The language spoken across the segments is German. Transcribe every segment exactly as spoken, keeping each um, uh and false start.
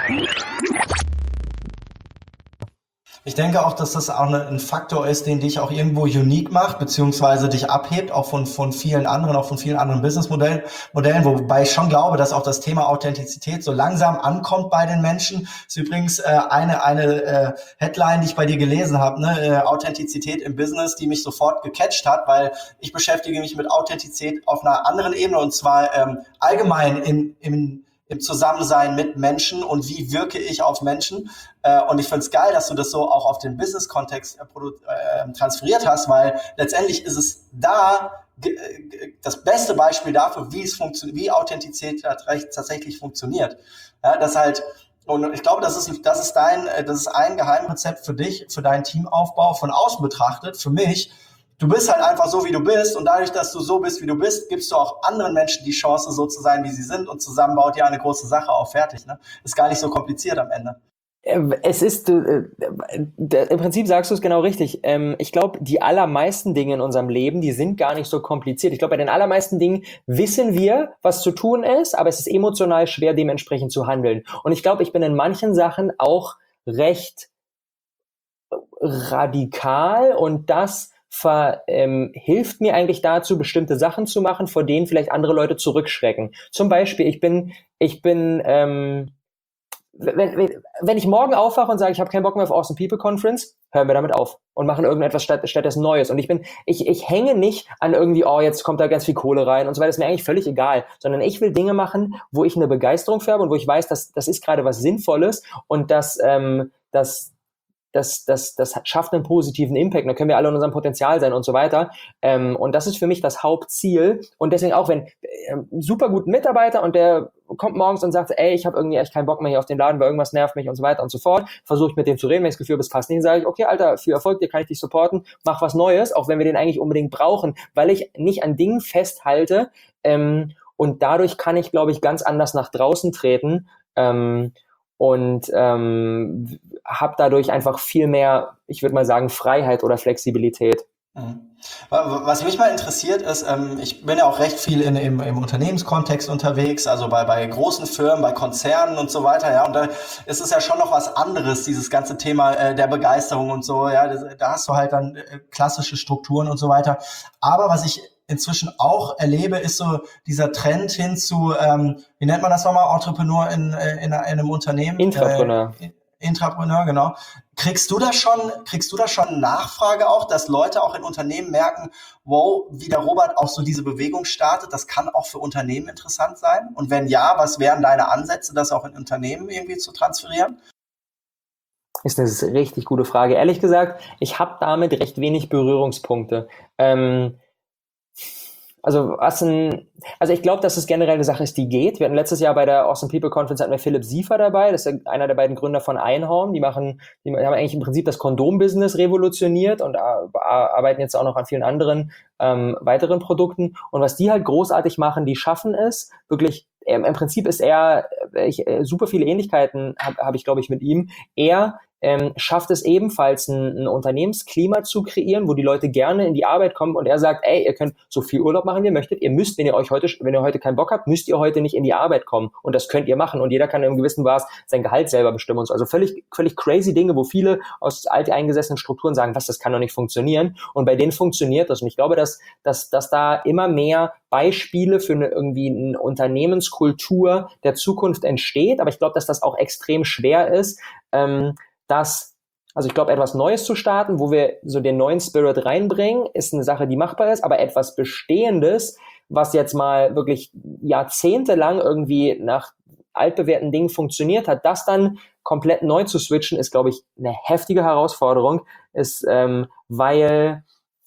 Ich denke auch, dass das auch eine, ein Faktor ist, den dich auch irgendwo unique macht, beziehungsweise dich abhebt, auch von, von vielen anderen, auch von vielen anderen Businessmodellen, Modellen, wobei ich schon glaube, dass auch das Thema Authentizität so langsam ankommt bei den Menschen. Das ist übrigens äh, eine, eine äh, Headline, die ich bei dir gelesen habe, ne? äh, Authentizität im Business, die mich sofort gecatcht hat, weil ich beschäftige mich mit Authentizität auf einer anderen Ebene, und zwar ähm, allgemein in, im im Zusammensein mit Menschen und wie wirke ich auf Menschen. Äh, und ich finde es geil, dass du das so auch auf den Business-Kontext äh, produ- äh, transferiert hast, weil letztendlich ist es da ge- ge- das beste Beispiel dafür, wie es funktioniert, wie Authentizität tatsächlich funktioniert. Ja, das halt, und ich glaube, das ist, das ist dein, das ist ein Geheimrezept für dich, für deinen Teamaufbau von außen betrachtet, für mich. Du bist halt einfach so, wie du bist, und dadurch, dass du so bist, wie du bist, gibst du auch anderen Menschen die Chance, so zu sein, wie sie sind, und zusammen baut ihr eine große Sache auf. Fertig, ne? Ist gar nicht so kompliziert am Ende. Es ist, äh, im Prinzip sagst du es genau richtig. Ähm, ich glaube, die allermeisten Dinge in unserem Leben, die sind gar nicht so kompliziert. Ich glaube, bei den allermeisten Dingen wissen wir, was zu tun ist, aber es ist emotional schwer, dementsprechend zu handeln. Und ich glaube, ich bin in manchen Sachen auch recht radikal, und das ver, ähm, hilft mir eigentlich dazu, bestimmte Sachen zu machen, vor denen vielleicht andere Leute zurückschrecken. Zum Beispiel, ich bin, ich bin, ähm, wenn, wenn, wenn ich morgen aufwache und sage, ich habe keinen Bock mehr auf Awesome People Conference, hören wir damit auf und machen irgendetwas statt, stattdessen Neues. Und ich bin, ich, ich hänge nicht an irgendwie, oh, jetzt kommt da ganz viel Kohle rein und so weiter. Das ist mir eigentlich völlig egal, sondern ich will Dinge machen, wo ich eine Begeisterung für habe und wo ich weiß, dass das ist gerade was Sinnvolles, und das, ähm, das Das, das, das schafft einen positiven Impact. Da können wir alle in unserem Potenzial sein und so weiter. Ähm, und das ist für mich das Hauptziel. Und deswegen auch, wenn äh, super guten Mitarbeiter, und der kommt morgens und sagt, ey, ich habe irgendwie echt keinen Bock mehr hier auf den Laden, weil irgendwas nervt mich und so weiter und so fort, versuche ich mit dem zu reden. Wenn ich das Gefühl habe, es passt nicht, sage ich, okay, Alter, viel Erfolg, dir kann ich dich supporten, mach was Neues, auch wenn wir den eigentlich unbedingt brauchen, weil ich nicht an Dingen festhalte. Ähm, und dadurch kann ich, glaube ich, ganz anders nach draußen treten. Ähm, und ähm, habe dadurch einfach viel mehr, ich würde mal sagen, Freiheit oder Flexibilität. Mhm. Was mich mal interessiert ist, ähm, ich bin ja auch recht viel in, im, im Unternehmenskontext unterwegs, also bei, bei großen Firmen, bei Konzernen und so weiter, ja, und da ist es ja schon noch was anderes, dieses ganze Thema äh, der Begeisterung und so, ja, das, da hast du halt dann äh, klassische Strukturen und so weiter. Aber was ich inzwischen auch erlebe, ist so dieser Trend hin zu, ähm, wie nennt man das nochmal, Entrepreneur in, in, in einem Unternehmen? Intrapreneur. Äh, Intrapreneur, genau. Kriegst du das schon, kriegst du das schon Nachfrage auch, dass Leute auch in Unternehmen merken, wow, wie der Robert auch so diese Bewegung startet, das kann auch für Unternehmen interessant sein? Und wenn ja, was wären deine Ansätze, das auch in Unternehmen irgendwie zu transferieren? Ist eine richtig gute Frage. Ehrlich gesagt, ich habe damit recht wenig Berührungspunkte. Ähm, Also was ein, also ich glaube, dass es generell eine Sache ist, die geht. Wir hatten letztes Jahr bei der Awesome People Conference hatten wir Philipp Siefer dabei. Das ist einer der beiden Gründer von Einhorn. Die machen, die haben eigentlich im Prinzip das Kondom-Business revolutioniert und arbeiten jetzt auch noch an vielen anderen ähm, weiteren Produkten. Und was die halt großartig machen, die schaffen es wirklich. Ähm, Im Prinzip ist er, ich, super viele Ähnlichkeiten habe hab ich, glaube ich, mit ihm. Er ähm, schafft es ebenfalls, ein, ein Unternehmensklima zu kreieren, wo die Leute gerne in die Arbeit kommen, und er sagt, ey, ihr könnt so viel Urlaub machen, wie ihr möchtet, ihr müsst, wenn ihr euch heute, wenn ihr heute keinen Bock habt, müsst ihr heute nicht in die Arbeit kommen, und das könnt ihr machen, und jeder kann im gewissen Maß sein Gehalt selber bestimmen und so. Also völlig, völlig crazy Dinge, wo viele aus alteingesessenen Strukturen sagen, was, das kann doch nicht funktionieren, und bei denen funktioniert das, und ich glaube, dass, dass, dass da immer mehr Beispiele für eine, irgendwie eine Unternehmenskultur der Zukunft entsteht, aber ich glaube, dass das auch extrem schwer ist, ähm, dass, also ich glaube, etwas Neues zu starten, wo wir so den neuen Spirit reinbringen, ist eine Sache, die machbar ist, aber etwas Bestehendes, was jetzt mal wirklich jahrzehntelang irgendwie nach altbewährten Dingen funktioniert hat, das dann komplett neu zu switchen, ist, glaube ich, eine heftige Herausforderung, ist, ähm, weil,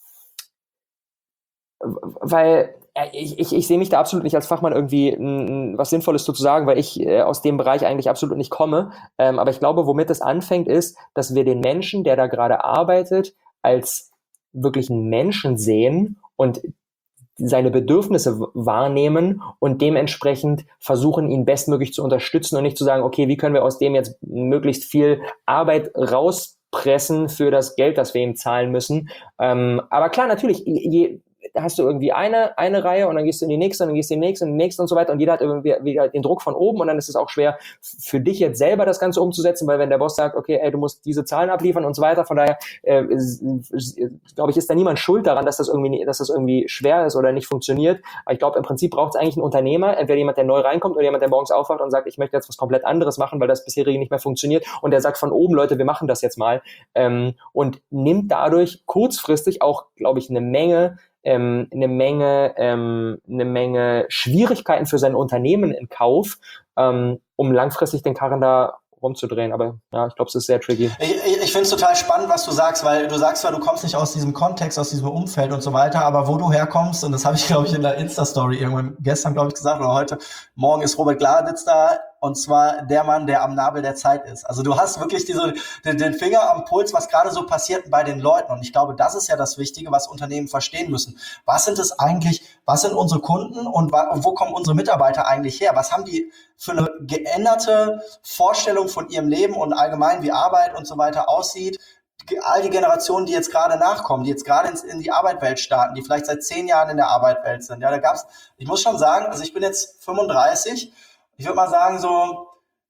weil Ich, ich, ich sehe mich da absolut nicht als Fachmann irgendwie m, was Sinnvolles zu sagen, weil ich äh, aus dem Bereich eigentlich absolut nicht komme. Ähm, aber ich glaube, womit es anfängt, ist, dass wir den Menschen, der da gerade arbeitet, als wirklichen Menschen sehen und seine Bedürfnisse wahrnehmen und dementsprechend versuchen, ihn bestmöglich zu unterstützen und nicht zu sagen, okay, wie können wir aus dem jetzt möglichst viel Arbeit rauspressen für das Geld, das wir ihm zahlen müssen. Ähm, aber klar, natürlich, je, da hast du irgendwie eine, eine Reihe und dann gehst du in die nächste und dann gehst du in die nächste und die nächste und so weiter und jeder hat irgendwie wieder den Druck von oben und dann ist es auch schwer für dich jetzt selber das Ganze umzusetzen, weil wenn der Boss sagt, okay, ey, du musst diese Zahlen abliefern und so weiter, von daher äh, glaube ich, ist da niemand schuld daran, dass das irgendwie, dass das irgendwie schwer ist oder nicht funktioniert. Aber ich glaube, im Prinzip braucht es eigentlich einen Unternehmer, entweder jemand, der neu reinkommt oder jemand, der morgens aufwacht und sagt, ich möchte jetzt was komplett anderes machen, weil das bisherige nicht mehr funktioniert und der sagt von oben, Leute, wir machen das jetzt mal ähm, und nimmt dadurch kurzfristig auch, glaube ich, eine Menge ähm, eine Menge ähm, eine Menge Schwierigkeiten für sein Unternehmen in Kauf, ähm, um langfristig den Karren da rumzudrehen. Aber ja, ich glaube, es ist sehr tricky. Ich, ich, ich finde es total spannend, was du sagst, weil du sagst zwar, du kommst nicht aus diesem Kontext, aus diesem Umfeld und so weiter, aber wo du herkommst, und das habe ich, glaube ich, in der Insta-Story irgendwann gestern, glaube ich, gesagt, oder heute, morgen ist Robert Gladitz da, und zwar der Mann, der am Nabel der Zeit ist. Also du hast wirklich diese, den, den Finger am Puls, was gerade so passiert bei den Leuten. Und ich glaube, das ist ja das Wichtige, was Unternehmen verstehen müssen. Was sind es eigentlich, was sind unsere Kunden und wo kommen unsere Mitarbeiter eigentlich her? Was haben die für eine geänderte Vorstellung von ihrem Leben und allgemein, wie Arbeit und so weiter aussieht? All die Generationen, die jetzt gerade nachkommen, die jetzt gerade ins, in die Arbeitswelt starten, die vielleicht seit zehn Jahren in der Arbeitswelt sind. Ja, da gab's, ich muss schon sagen, also ich bin jetzt fünfunddreißig, ich würde mal sagen, so,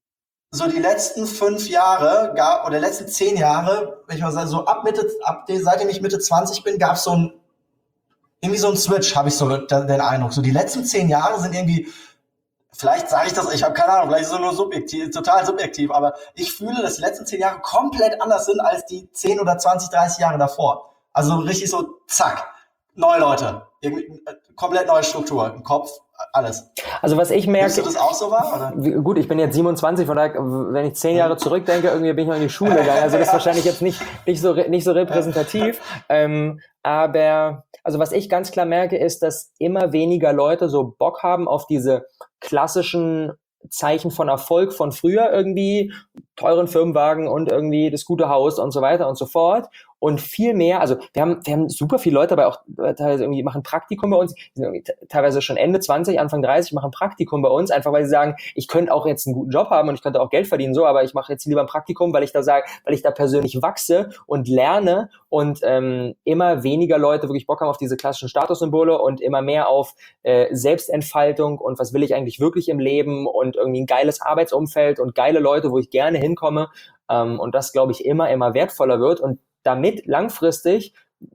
so die letzten fünf Jahre, gar, oder letzten zehn Jahre, wenn ich mal sagen, so ab Mitte, ab, seitdem ich Mitte zwanzig bin, gab es so ein, irgendwie so ein Switch, habe ich so den Eindruck. So die letzten zehn Jahre sind irgendwie, vielleicht sage ich das, ich habe keine Ahnung, vielleicht ist es nur subjektiv, total subjektiv, aber ich fühle, dass die letzten zehn Jahre komplett anders sind als die zehn oder zwanzig, dreißig Jahre davor. Also richtig so, zack, neue Leute, irgendwie, komplett neue Struktur im Kopf, alles. Also was ich merke... Nimmst du das auch so wahr? Oder? Gut, ich bin jetzt siebenundzwanzig, von daher, wenn ich zehn Jahre zurückdenke, irgendwie bin ich noch in die Schule gegangen. Also das ist wahrscheinlich jetzt nicht, nicht, so, nicht so repräsentativ. Ähm, aber also was ich ganz klar merke, ist, dass immer weniger Leute so Bock haben auf diese klassischen Zeichen von Erfolg von früher, irgendwie teuren Firmenwagen und irgendwie das gute Haus und so weiter und so fort. Und viel mehr, also wir haben, wir haben super viele Leute dabei auch teilweise irgendwie machen Praktikum bei uns, die sind irgendwie teilweise schon Ende zwanzig, Anfang dreißig, machen Praktikum bei uns, einfach weil sie sagen, ich könnte auch jetzt einen guten Job haben und ich könnte auch Geld verdienen, so, aber ich mache jetzt lieber ein Praktikum, weil ich da sage, weil ich da persönlich wachse und lerne und ähm, immer weniger Leute wirklich Bock haben auf diese klassischen Statussymbole und immer mehr auf äh, Selbstentfaltung und was will ich eigentlich wirklich im Leben und irgendwie ein geiles Arbeitsumfeld und geile Leute, wo ich gerne hinkomme ähm, und das, glaube ich, immer, immer wertvoller wird und damit langfristig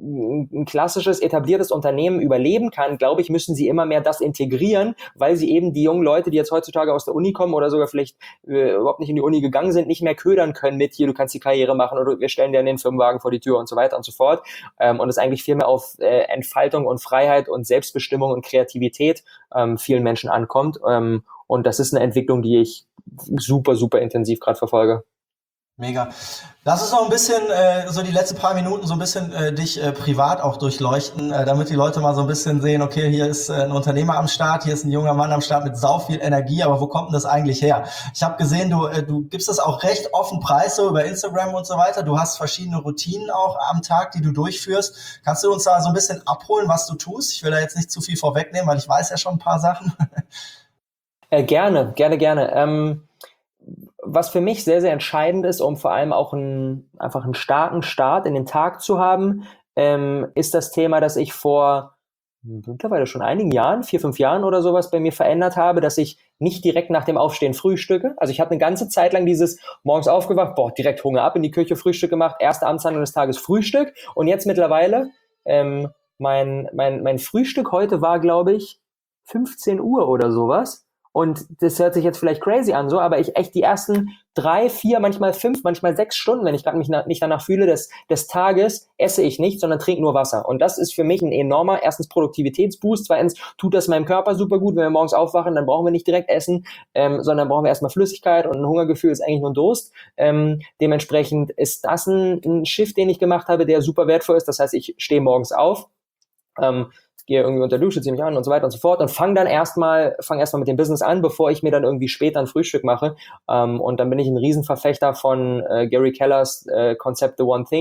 ein klassisches, etabliertes Unternehmen überleben kann, glaube ich, müssen sie immer mehr das integrieren, weil sie eben die jungen Leute, die jetzt heutzutage aus der Uni kommen oder sogar vielleicht äh, überhaupt nicht in die Uni gegangen sind, nicht mehr ködern können mit, hier, du kannst die Karriere machen oder wir stellen dir den Firmenwagen vor die Tür und so weiter und so fort. Ähm, und es eigentlich viel mehr auf äh, Entfaltung und Freiheit und Selbstbestimmung und Kreativität ähm, vielen Menschen ankommt. Ähm, und das ist eine Entwicklung, die ich super, super intensiv gerade verfolge. Mega. Lass uns noch ein bisschen, äh, so die letzten paar Minuten so ein bisschen äh, dich äh, privat auch durchleuchten, äh, damit die Leute mal so ein bisschen sehen, okay, hier ist äh, ein Unternehmer am Start, hier ist ein junger Mann am Start mit sau viel Energie, aber wo kommt denn das eigentlich her? Ich habe gesehen, du äh, du gibst das auch recht offen preis, so über Instagram und so weiter. Du hast verschiedene Routinen auch am Tag, die du durchführst. Kannst du uns da so ein bisschen abholen, was du tust? Ich will da jetzt nicht zu viel vorwegnehmen, weil ich weiß ja schon ein paar Sachen. äh, gerne, gerne, gerne. Ähm Was für mich sehr, sehr entscheidend ist, um vor allem auch einen, einfach einen starken Start in den Tag zu haben, ähm, ist das Thema, das ich vor mittlerweile schon einigen Jahren, vier, fünf Jahren oder sowas bei mir verändert habe, dass ich nicht direkt nach dem Aufstehen frühstücke. Also ich hatte eine ganze Zeit lang dieses morgens aufgewacht, boah, direkt Hunger ab, in die Küche Frühstück gemacht, erste Amtshandlung des Tages Frühstück und jetzt mittlerweile, ähm, mein, mein, mein Frühstück heute war, glaube ich, fünfzehn Uhr oder sowas. Und das hört sich jetzt vielleicht crazy an, so, aber ich echt die ersten drei, vier, manchmal fünf, manchmal sechs Stunden, wenn ich gerade mich na, nicht danach fühle, des, des Tages, esse ich nicht, sondern trinke nur Wasser. Und das ist für mich ein enormer, erstens Produktivitätsboost, zweitens tut das meinem Körper super gut, wenn wir morgens aufwachen, dann brauchen wir nicht direkt essen, ähm, sondern brauchen wir erstmal Flüssigkeit und ein Hungergefühl ist eigentlich nur ein Durst. Ähm, dementsprechend ist das ein, ein Shift, den ich gemacht habe, der super wertvoll ist. Das heißt, ich stehe morgens auf, ähm, gehe irgendwie unter Dusche, ziehe mich an und so weiter und so fort und fange dann erstmal, fange erstmal mit dem Business an, bevor ich mir dann irgendwie später ein Frühstück mache. Ähm, und dann bin ich ein Riesenverfechter von äh, Gary Kellers äh, Konzept The One Thing.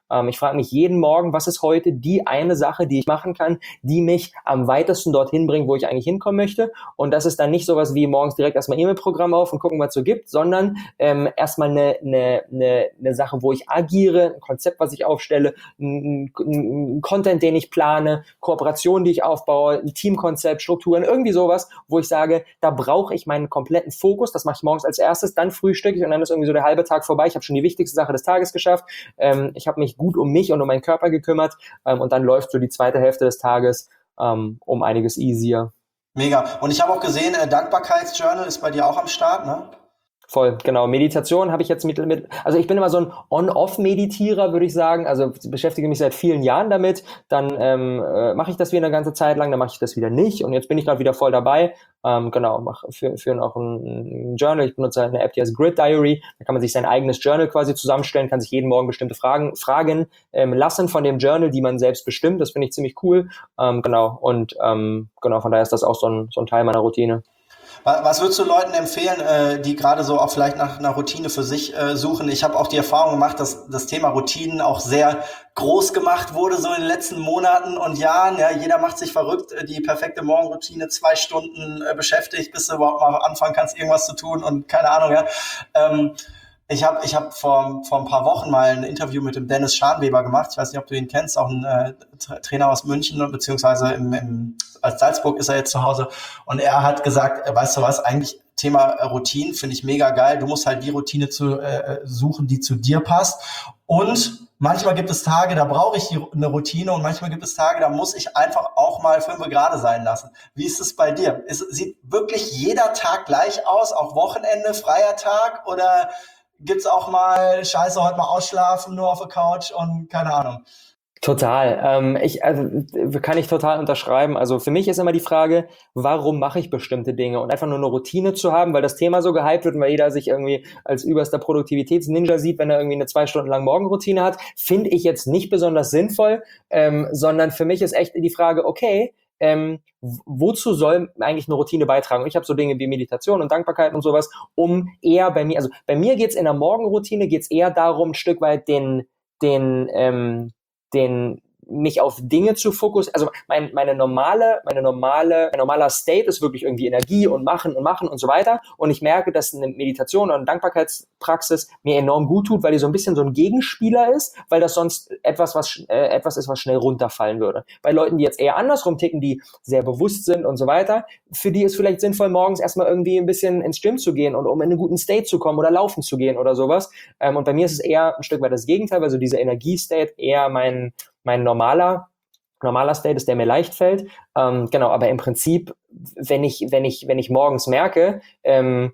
Ähm, ich frage mich jeden Morgen, was ist heute die eine Sache, die ich machen kann, die mich am weitesten dorthin bringt, wo ich eigentlich hinkommen möchte. Und das ist dann nicht sowas wie morgens direkt erstmal E-Mail-Programm auf und gucken, was es so gibt, sondern ähm, erstmal eine, eine, eine, eine Sache, wo ich agiere, ein Konzept, was ich aufstelle, ein, ein Content, den ich plane, Kooperationen, die ich aufbaue, ein Teamkonzept, Strukturen, irgendwie sowas, wo ich sage, da brauche ich meinen kompletten Fokus, das mache ich morgens als erstes, dann frühstücke ich und dann ist irgendwie so der halbe Tag vorbei. Ich habe schon die wichtigste Sache des Tages geschafft. Ähm, ich habe mich gut um mich und um meinen Körper gekümmert ähm, und dann läuft so die zweite Hälfte des Tages ähm, um einiges easier. Mega. Und ich habe auch gesehen, äh, Dankbarkeitsjournal ist bei dir auch am Start, ne? Voll, genau. Meditation habe ich jetzt mit, mit, also ich bin immer so ein On-Off-Meditierer, würde ich sagen. Also beschäftige mich seit vielen Jahren damit. Dann ähm, äh, mache ich das wieder eine ganze Zeit lang, dann mache ich das wieder nicht. Und jetzt bin ich gerade wieder voll dabei. Ähm, genau, mache für, für auch ein, ein Journal. Ich benutze eine App, die heißt Grid Diary. Da kann man sich sein eigenes Journal quasi zusammenstellen, kann sich jeden Morgen bestimmte Fragen fragen ähm, lassen von dem Journal, die man selbst bestimmt. Das finde ich ziemlich cool. Ähm, genau. Und ähm, genau, von daher ist das auch so ein, so ein Teil meiner Routine. Was würdest du Leuten empfehlen, äh, die gerade so auch vielleicht nach einer Routine für sich äh, suchen? Ich habe auch die Erfahrung gemacht, dass das Thema Routinen auch sehr groß gemacht wurde so in den letzten Monaten und Jahren. Ja, jeder macht sich verrückt, die perfekte Morgenroutine, zwei Stunden äh, beschäftigt, bis du überhaupt mal anfangen kannst, irgendwas zu tun und keine Ahnung. Ja. Ähm, Ich habe ich hab vor, vor ein paar Wochen mal ein Interview mit dem Dennis Scharnweber gemacht. Ich weiß nicht, ob du ihn kennst, auch ein äh, Trainer aus München, beziehungsweise im, im, als Salzburg ist er jetzt zu Hause. Und er hat gesagt, weißt du was, eigentlich Thema Routine finde ich mega geil. Du musst halt die Routine zu äh, suchen, die zu dir passt. Und manchmal gibt es Tage, da brauche ich die, eine Routine und manchmal gibt es Tage, da muss ich einfach auch mal fünf gerade sein lassen. Wie ist es bei dir? Ist, sieht wirklich jeder Tag gleich aus? Auch Wochenende, freier Tag oder gibt's auch mal, scheiße, heute mal ausschlafen, nur auf der Couch und keine Ahnung. Total. Ähm, ich, also, kann ich total unterschreiben. Also für mich ist immer die Frage, warum mache ich bestimmte Dinge? Und einfach nur eine Routine zu haben, weil das Thema so gehypt wird und weil jeder sich irgendwie als überster Produktivitätsninja sieht, wenn er irgendwie eine zwei Stunden lang Morgenroutine hat, finde ich jetzt nicht besonders sinnvoll, ähm, sondern für mich ist echt die Frage, okay, Ähm, wozu soll eigentlich eine Routine beitragen? Und ich habe so Dinge wie Meditation und Dankbarkeit und sowas, um eher bei mir, also bei mir geht's in der Morgenroutine geht's eher darum, ein Stück weit den, den, ähm, den mich auf Dinge zu fokussieren. Also mein, meine normale, meine normale, mein normaler State ist wirklich irgendwie Energie und machen und machen und so weiter. Und ich merke, dass eine Meditation oder eine Dankbarkeitspraxis mir enorm gut tut, weil die so ein bisschen so ein Gegenspieler ist, weil das sonst etwas, was äh, etwas ist, was schnell runterfallen würde. Bei Leuten, die jetzt eher andersrum ticken, die sehr bewusst sind und so weiter, für die ist vielleicht sinnvoll, morgens erstmal irgendwie ein bisschen ins Gym zu gehen und um in einen guten State zu kommen oder laufen zu gehen oder sowas. Ähm, und bei mir ist es eher ein Stück weit das Gegenteil, also dieser Energiestate eher mein mein normaler, normaler State ist, der mir leicht fällt. Ähm, genau, aber im Prinzip, wenn ich, wenn ich, wenn ich morgens merke, ähm,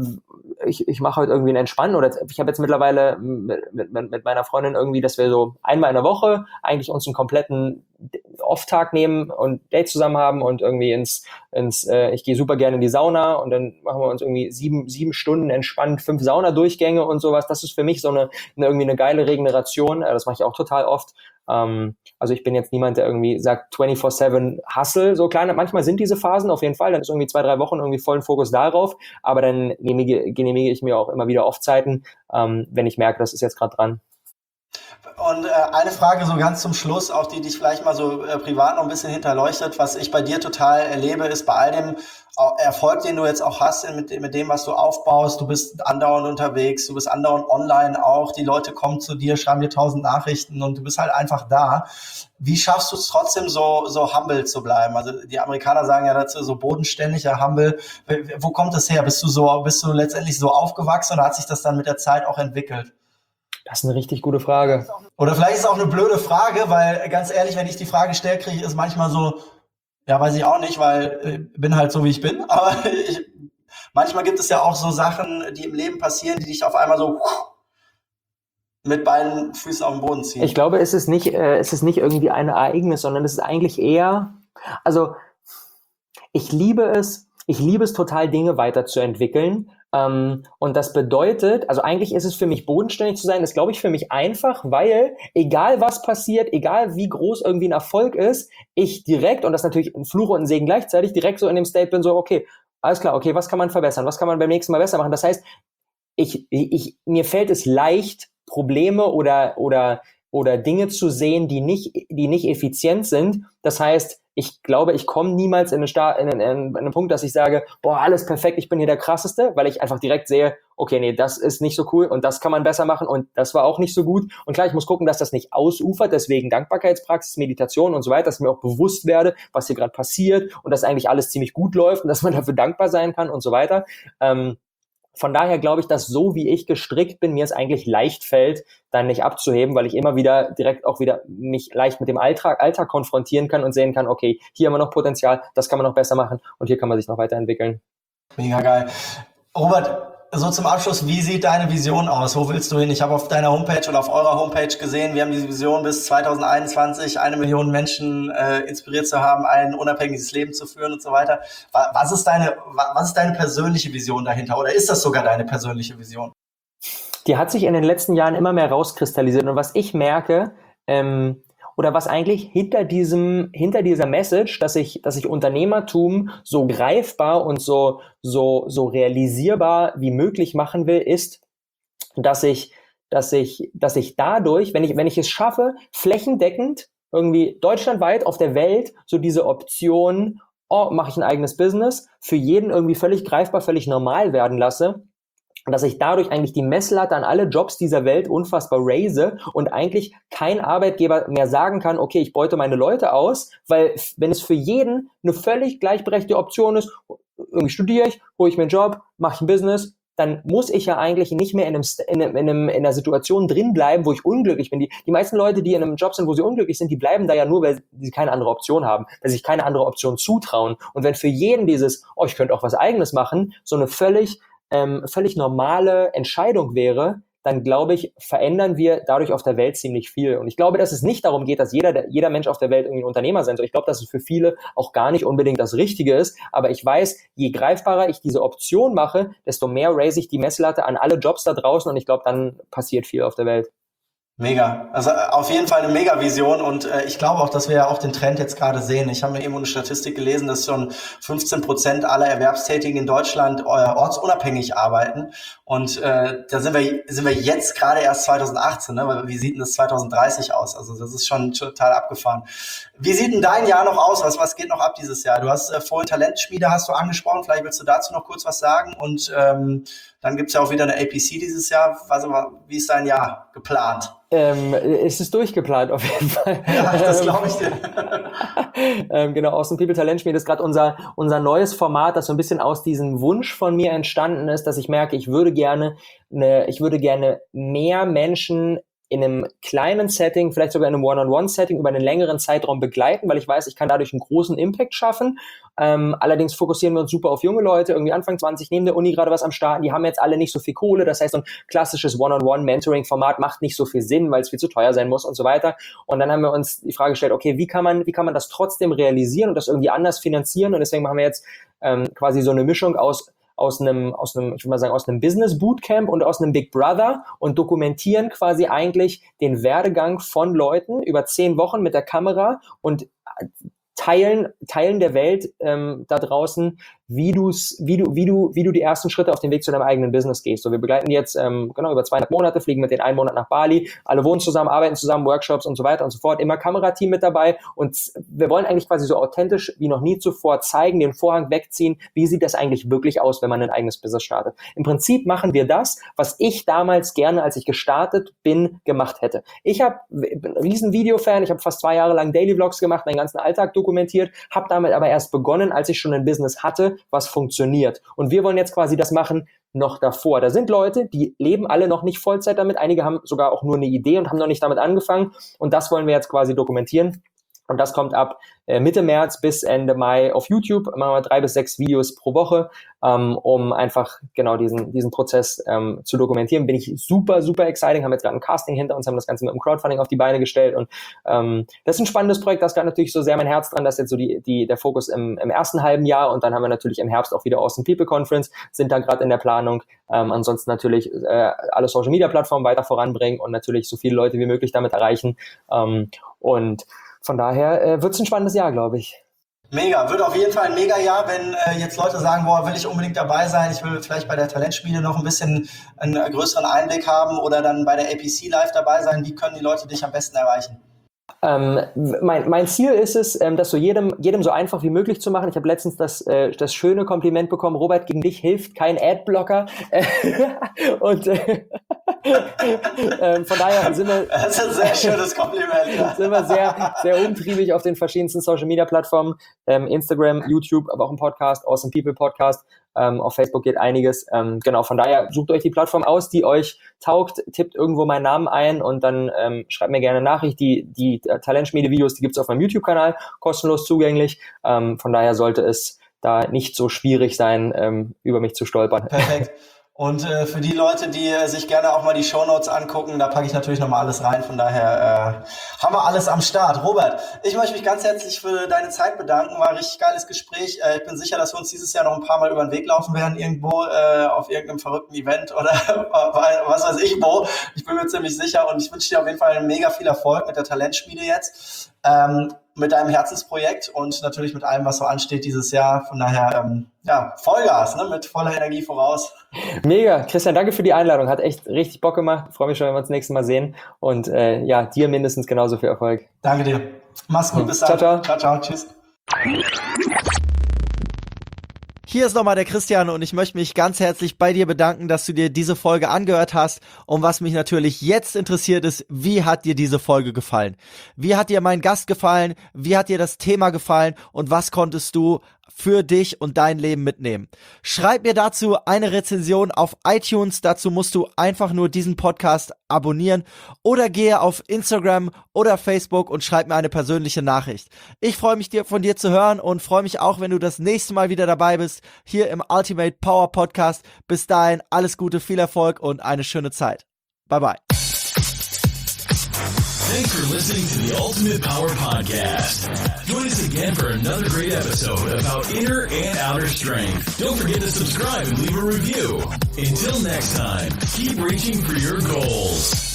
ich, ich mache heute irgendwie einen Entspannen oder ich habe jetzt mittlerweile mit, mit, mit meiner Freundin irgendwie, dass wir so einmal in der Woche eigentlich uns einen kompletten Off-Tag nehmen und Date zusammen haben und irgendwie ins, ins äh, ich gehe super gerne in die Sauna und dann machen wir uns irgendwie sieben, sieben Stunden entspannt, fünf Saunadurchgänge und sowas. Das ist für mich so eine, eine irgendwie eine geile Regeneration. Das mache ich auch total oft. Ähm, also ich bin jetzt niemand, der irgendwie sagt vierundzwanzig sieben Hustle, so kleine, manchmal sind diese Phasen auf jeden Fall, dann ist irgendwie zwei, drei Wochen irgendwie vollen Fokus darauf, aber dann genehmige, genehmige ich mir auch immer wieder Off-Zeiten, ähm, wenn ich merke, das ist jetzt gerade dran. Und äh, eine Frage so ganz zum Schluss, auch die dich vielleicht mal so äh, privat noch ein bisschen hinterleuchtet, was ich bei dir total erlebe, ist bei all dem Erfolg, den du jetzt auch hast mit, mit dem, was du aufbaust, du bist andauernd unterwegs, du bist andauernd online auch, die Leute kommen zu dir, schreiben dir tausend Nachrichten und du bist halt einfach da. Wie schaffst du es trotzdem so, so humble zu bleiben? Also die Amerikaner sagen ja dazu so bodenständiger, humble. Wo kommt das her? Bist du so, bist du letztendlich so aufgewachsen oder hat sich das dann mit der Zeit auch entwickelt? Das ist eine richtig gute Frage. Oder vielleicht ist es auch eine blöde Frage, weil ganz ehrlich, wenn ich die Frage stelle, kriege ich es manchmal so, ja, weiß ich auch nicht, weil ich äh, bin halt so, wie ich bin. Aber ich, manchmal gibt es ja auch so Sachen, die im Leben passieren, die dich auf einmal so mit beiden Füßen auf den Boden ziehen. Ich glaube, es ist nicht, äh, es ist nicht irgendwie ein Ereignis, sondern es ist eigentlich eher, also ich liebe es, ich liebe es total, Dinge weiterzuentwickeln. Ähm, und das bedeutet, also eigentlich ist es für mich bodenständig zu sein, ist glaube ich für mich einfach, weil egal was passiert, egal wie groß irgendwie ein Erfolg ist, ich direkt, und das ist natürlich ein Fluch und ein Segen gleichzeitig, direkt so in dem State bin, so okay, alles klar, okay, was kann man verbessern, was kann man beim nächsten Mal besser machen? Das heißt, ich, ich, mir fällt es leicht, Probleme oder, oder oder Dinge zu sehen, die nicht, die nicht effizient sind. Das heißt, ich glaube, ich komme niemals in einen, Star- in, einen, in einen Punkt, dass ich sage, boah, alles perfekt, ich bin hier der Krasseste, weil ich einfach direkt sehe, okay, nee, das ist nicht so cool und das kann man besser machen und das war auch nicht so gut. Und klar, ich muss gucken, dass das nicht ausufert, deswegen Dankbarkeitspraxis, Meditation und so weiter, dass ich mir auch bewusst werde, was hier gerade passiert und dass eigentlich alles ziemlich gut läuft und dass man dafür dankbar sein kann und so weiter. Ähm, Von daher glaube ich, dass so wie ich gestrickt bin, mir es eigentlich leicht fällt, dann nicht abzuheben, weil ich immer wieder direkt auch wieder mich leicht mit dem Alltag, Alltag konfrontieren kann und sehen kann, okay, hier haben wir noch Potenzial, das kann man noch besser machen und hier kann man sich noch weiterentwickeln. Mega geil. Robert, so zum Abschluss, wie sieht deine Vision aus? Wo willst du hin? Ich habe auf deiner Homepage oder auf eurer Homepage gesehen, wir haben diese Vision bis zwanzig einundzwanzig, eine Million Menschen äh, inspiriert zu haben, ein unabhängiges Leben zu führen und so weiter. Was ist deine, was ist deine persönliche Vision dahinter? Oder ist das sogar deine persönliche Vision? Die hat sich in den letzten Jahren immer mehr rauskristallisiert. Und was ich merke, ähm, oder was eigentlich hinter diesem, hinter dieser Message, dass ich, dass ich Unternehmertum so greifbar und so, so, so realisierbar wie möglich machen will, ist, dass ich, dass ich, dass ich dadurch, wenn ich, wenn ich es schaffe, flächendeckend irgendwie deutschlandweit auf der Welt so diese Option, oh, mache ich ein eigenes Business, für jeden irgendwie völlig greifbar, völlig normal werden lasse. Und dass ich dadurch eigentlich die Messlatte an alle Jobs dieser Welt unfassbar raise und eigentlich kein Arbeitgeber mehr sagen kann, okay, ich beute meine Leute aus, weil wenn es für jeden eine völlig gleichberechtigte Option ist, irgendwie studiere ich, hole ich mir einen Job, mache ich ein Business, dann muss ich ja eigentlich nicht mehr in, einem, in, einem, in, einem, in einer Situation drin bleiben, wo ich unglücklich bin. Die, die meisten Leute, die in einem Job sind, wo sie unglücklich sind, die bleiben da ja nur, weil sie keine andere Option haben, weil sie sich keine andere Option zutrauen. Und wenn für jeden dieses, oh, ich könnte auch was Eigenes machen, so eine völlig Ähm, völlig normale Entscheidung wäre, dann glaube ich, verändern wir dadurch auf der Welt ziemlich viel. Und ich glaube, dass es nicht darum geht, dass jeder, jeder Mensch auf der Welt irgendwie ein Unternehmer sein soll. Ich glaube, dass es für viele auch gar nicht unbedingt das Richtige ist. Aber ich weiß, je greifbarer ich diese Option mache, desto mehr raise ich die Messlatte an alle Jobs da draußen. Und ich glaube, dann passiert viel auf der Welt. Mega. Also äh, auf jeden Fall eine Mega-Vision und äh, ich glaube auch, dass wir ja auch den Trend jetzt gerade sehen. Ich habe mir irgendwo eine Statistik gelesen, dass schon fünfzehn Prozent aller Erwerbstätigen in Deutschland äh, ortsunabhängig arbeiten und äh, da sind wir sind wir jetzt gerade erst zwanzig achtzehn, ne? Wie sieht denn das zwanzig dreißig aus? Also das ist schon total abgefahren. Wie sieht denn dein Jahr noch aus? Was was geht noch ab dieses Jahr? Du hast äh, vorhin Talentschmiede hast du angesprochen, vielleicht willst du dazu noch kurz was sagen und ähm, dann gibt's ja auch wieder eine A P C dieses Jahr. Also, wie ist dein Jahr geplant? Ähm, es ist durchgeplant auf jeden Fall. Ja, das glaube ich dir. ähm, genau, Awesome People Talent Schmiede ist gerade unser, unser neues Format, das so ein bisschen aus diesem Wunsch von mir entstanden ist, dass ich merke, ich würde gerne, eine, ich würde gerne mehr Menschen in einem kleinen Setting, vielleicht sogar in einem One-on-One-Setting über einen längeren Zeitraum begleiten, weil ich weiß, ich kann dadurch einen großen Impact schaffen. Ähm, allerdings fokussieren wir uns super auf junge Leute, irgendwie Anfang zwanzig, neben der Uni gerade was am Starten, die haben jetzt alle nicht so viel Kohle, das heißt, so ein klassisches One-on-One-Mentoring-Format macht nicht so viel Sinn, weil es viel zu teuer sein muss und so weiter. Und dann haben wir uns die Frage gestellt, okay, wie kann man, wie kann man das trotzdem realisieren und das irgendwie anders finanzieren? Und deswegen machen wir jetzt ähm, quasi so eine Mischung aus aus einem, aus einem, ich würde mal sagen, aus einem Business Bootcamp und aus einem Big Brother und dokumentieren quasi eigentlich den Werdegang von Leuten über zehn Wochen mit der Kamera und teilen, teilen der Welt ähm, da draußen, wie du's, wie du, wie du, wie du die ersten Schritte auf den Weg zu deinem eigenen Business gehst. So, wir begleiten jetzt ähm, genau über zweieinhalb Monate, fliegen mit denen einen Monat nach Bali, alle wohnen zusammen, arbeiten zusammen, Workshops und so weiter und so fort, immer Kamerateam mit dabei und wir wollen eigentlich quasi so authentisch wie noch nie zuvor zeigen, den Vorhang wegziehen, wie sieht das eigentlich wirklich aus, wenn man ein eigenes Business startet. Im Prinzip machen wir das, was ich damals gerne, als ich gestartet bin, gemacht hätte. Ich habe bin ein riesen Videofan, ich habe fast zwei Jahre lang Daily Vlogs gemacht, meinen ganzen Alltag dokumentiert, habe damit aber erst begonnen, als ich schon ein Business hatte, was funktioniert. Und wir wollen jetzt quasi das machen noch davor. Da sind Leute, die leben alle noch nicht Vollzeit damit. Einige haben sogar auch nur eine Idee und haben noch nicht damit angefangen. Und das wollen wir jetzt quasi dokumentieren. Und das kommt ab äh, Mitte März bis Ende Mai auf YouTube. Machen wir drei bis sechs Videos pro Woche, ähm, um einfach genau diesen diesen Prozess ähm, zu dokumentieren. Bin ich super, super exciting. Haben jetzt gerade ein Casting hinter uns, haben das Ganze mit dem Crowdfunding auf die Beine gestellt. Und ähm, das ist ein spannendes Projekt. Da ist gerade natürlich so sehr mein Herz dran. Das ist jetzt so die die der Fokus im, im ersten halben Jahr. Und dann haben wir natürlich im Herbst auch wieder Awesome People Conference, sind da gerade in der Planung. Ähm, ansonsten natürlich äh, alle Social-Media-Plattformen weiter voranbringen und natürlich so viele Leute wie möglich damit erreichen. Ähm, und von daher äh, wird es ein spannendes Jahr, glaube ich. Mega, wird auf jeden Fall ein Mega-Jahr, wenn äh, jetzt Leute sagen, boah, will ich unbedingt dabei sein, ich will vielleicht bei der Talentschmiede noch ein bisschen einen äh, größeren Einblick haben oder dann bei der A P C Live dabei sein. Wie können die Leute dich am besten erreichen? Ähm, mein, mein Ziel ist es, ähm, das so jedem, jedem so einfach wie möglich zu machen. Ich habe letztens das, äh, das schöne Kompliment bekommen, Robert, gegen dich hilft kein Adblocker. Und äh, äh, von daher sind wir, das ist ein sehr schönes Kompliment. Ja. sind wir sehr, sehr umtriebig auf den verschiedensten Social-Media-Plattformen, ähm, Instagram, YouTube, aber auch ein Podcast, Awesome People Podcast. Ähm, auf Facebook geht einiges. Ähm, genau, von daher sucht euch die Plattform aus, die euch taugt, tippt irgendwo meinen Namen ein und dann ähm, schreibt mir gerne eine Nachricht. Die, die äh, Talentschmiede-Videos, die gibt's auf meinem YouTube-Kanal, kostenlos zugänglich. Ähm, von daher sollte es da nicht so schwierig sein, ähm, über mich zu stolpern. Perfekt. Und äh, für die Leute, die äh, sich gerne auch mal die Shownotes angucken, da packe ich natürlich nochmal alles rein. Von daher äh, haben wir alles am Start. Robert, ich möchte mich ganz herzlich für deine Zeit bedanken. War ein richtig geiles Gespräch. Äh, ich bin sicher, dass wir uns dieses Jahr noch ein paar Mal über den Weg laufen werden irgendwo äh, auf irgendeinem verrückten Event oder was weiß ich wo. Ich bin mir ziemlich sicher und ich wünsche dir auf jeden Fall mega viel Erfolg mit der Talentschmiede jetzt. Ähm, mit deinem Herzensprojekt und natürlich mit allem, was so ansteht dieses Jahr. Von daher, ähm, ja, Vollgas, ne, mit voller Energie voraus. Mega. Christian, danke für die Einladung. Hat echt richtig Bock gemacht. Freue mich schon, wenn wir uns das nächste Mal sehen. Und äh, ja, dir mindestens genauso viel Erfolg. Danke dir. Mach's gut. Bis dann. Ciao, ciao. Ciao, ciao. Tschüss. Hier ist nochmal der Christian und ich möchte mich ganz herzlich bei dir bedanken, dass du dir diese Folge angehört hast. Und was mich natürlich jetzt interessiert ist, wie hat dir diese Folge gefallen? Wie hat dir mein Gast gefallen? Wie hat dir das Thema gefallen? Und was konntest du für dich und dein Leben mitnehmen? Schreib mir dazu eine Rezension auf iTunes. Dazu musst du einfach nur diesen Podcast abonnieren oder gehe auf Instagram oder Facebook und schreib mir eine persönliche Nachricht. Ich freue mich, dir, von dir zu hören und freue mich auch, wenn du das nächste Mal wieder dabei bist, hier im Ultimate Power Podcast. Bis dahin, alles Gute, viel Erfolg und eine schöne Zeit. Bye, bye. Thanks for listening to the Ultimate Power Podcast. Join us again for another great episode about inner and outer strength. Don't forget to subscribe and leave a review. Until next time, keep reaching for your goals.